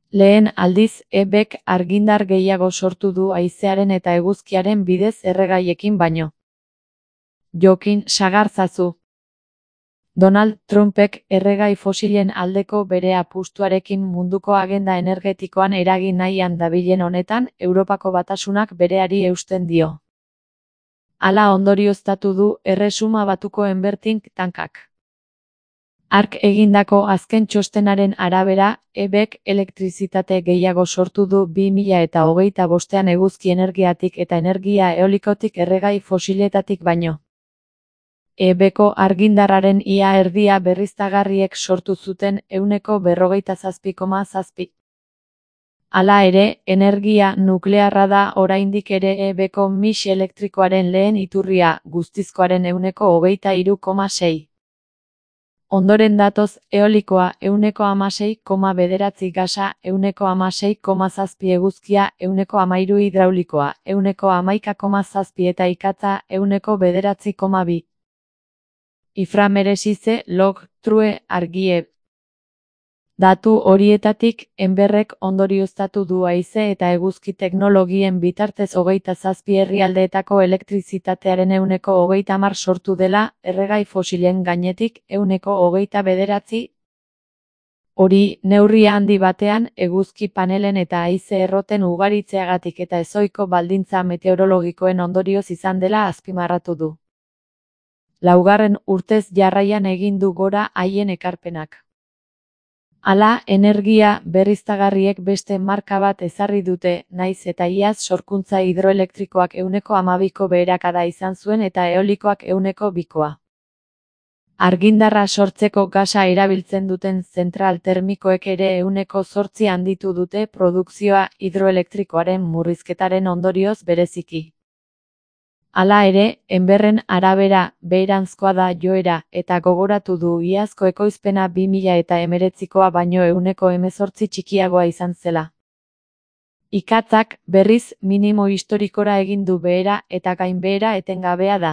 Lehen aldiz, EBek argindar gehiago sortu du haizearen eta eguzkiaren bidez erregaiekin baino. Jokin sagartzazu. Donald Trumpek erregai fosilen aldeko bere apustuarekin munduko agenda energetikoan eragin nahian dabilen honetan, Europako Batasunak bereari eusten dio. Hala ondorioztatu du Erresuma Batuko enberting tankak. Hark egindako azken txostenaren arabera, EBek elektrizitate gehiago sortu du 2025ean eguzki energiatik eta energia eolikotik erregai fosiletatik baino. EBeko argindarraren ia erdia berriztagarriek sortu zuten 47,7%. Hala ere, energia nuklearra da oraindik ere EBeko mix elektrikoaren lehen iturria, guztizkoaren 23,6%. Ondoren datoz eolikoa 16,9%, gasa 16,7%, eguzkia 13% hidraulikoa 11,7% eta ikatza 9,2%. Ifra meresize log true argie. Datu horietatik, enberrek ondorioztatu du haize eta eguzki teknologien bitartez 27 herrialdeetako elektrizitatearen 30% sortu dela, erregai fosilen gainetik 29%. Hori, neurri handi batean, eguzki panelen eta haize erroten ugaritzeagatik eta ezohiko baldintza meteorologikoen ondorioz izan dela azpimarratu du. Laugarren urtez jarraian egin du gora haien ekarpenak. Hala, energia berriztagarriek beste marka bat ezarri dute, nahiz eta iaz sorkuntza hidroelektrikoak 12ko beherakada izan zuen eta eolikoak 2koa. Argindarra sortzeko gasa erabiltzen duten zentral termikoek ere 8% handitu dute produkzioa hidroelektrikoaren murrizketaren ondorioz bereziki. Hala ere, enberren arabera, beheranzkoa da joera, eta gogoratu du iazko ekoizpena 2019koa baino 18% txikiagoa izan zela. Ikatzak, berriz, minimo historikora egin du behera eta gainbehera etengabea da.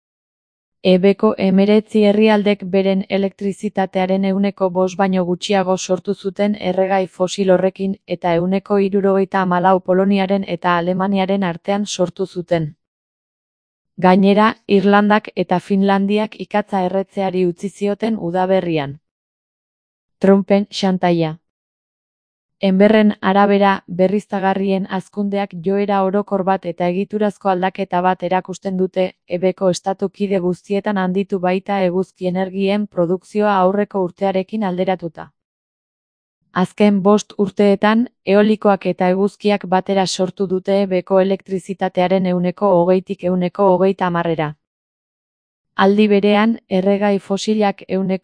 EBeko 19 herrialdek beren elektrizitatearen 5% baino gutxiago sortu zuten erregai fosil horrekin eta 74% Poloniaren eta Alemaniaren artean sortu zuten. Gainera, Irlandak eta Finlandiak ikatza erretzeari utzi zioten udaberrian. Trumpen xantaia. Enberren arabera, berriztagarrien hazkundeak joera orokor bat eta egiturazko aldaketa bat erakusten dute, EBeko estatu kide guztietan handitu baita eguzki energien produkzioa aurreko urtearekin alderatuta. Azken 5 urteetan, eolikoak eta eguzkiak batera sortu dute EBeko elektrizitatearen 20tik 130%. Aldi berean, erregai fosilak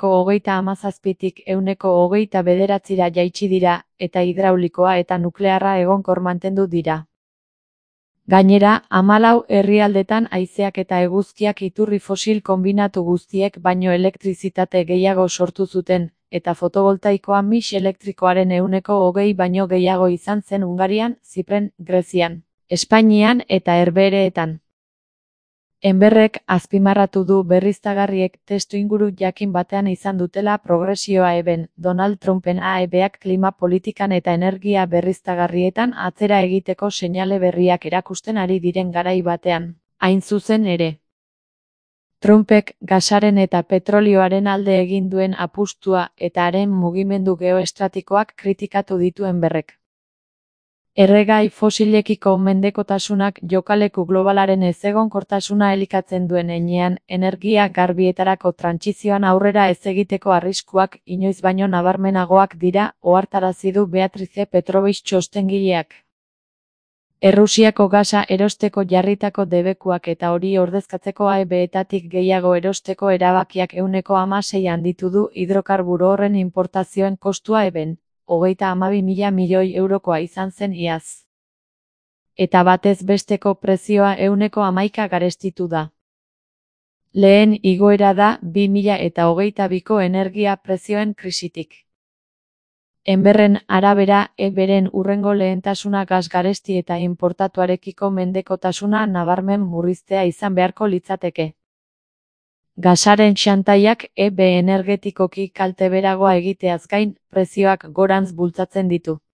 137tik 129ra jaitsi dira, eta hidraulikoa eta nuklearra egonkor mantendu dira. Gainera, 14 herrialdetan haizeak eta eguzkiak iturri fosil konbinatu guztiek baino elektrizitate gehiago sortu zuten, eta fotovoltaikoa mix elektrikoaren 20 baino gehiago izan zen Hungarian, Zipren, Grezian, Espainian eta Herbehereetan. Enberrek azpimarratu du berriztagarriek testuinguru jakin batean izan dutela progresioa EBen, Donald Trumpen EBak klima politikan eta energia berriztagarrietan atzera egiteko seinale berriak erakusten ari diren garai batean, hain zuzen ere. Trumpek gasaren eta petrolioaren alde egin duen apustua eta haren mugimendu geoestratikoak kritikatu ditu Enberrek. Erregai fosilekiko mendekotasunak jokaleku globalaren ezegonkortasuna elikatzen duen heinean, energia garbietarako trantsizioan aurrera ez egiteko arriskuak inoiz baino nabarmenagoak dira, ohartarazi du Beatrice Petrovich txostengileak. Errusiako gasa erosteko jarritako debekuak eta hori ordezkatzeko EBetatik gehiago erosteko erabakiak 16% handitu du hidrokarburo horren importazioen kostua EBen, 32.000 milioi eurokoa izan zen iaz. Eta batez besteko prezioa 11% garestitu da. Lehen igoera da 2022ko energia prezioen krisitik. Enberren arabera, EBren hurrengo lehentasuna gas garesti eta importatuarekiko mendekotasuna nabarmen murriztea izan beharko litzateke. Gasaren xantaiak EB energetikoki kalteberagoa egiteaz gain, prezioak gorantz bultzatzen ditu.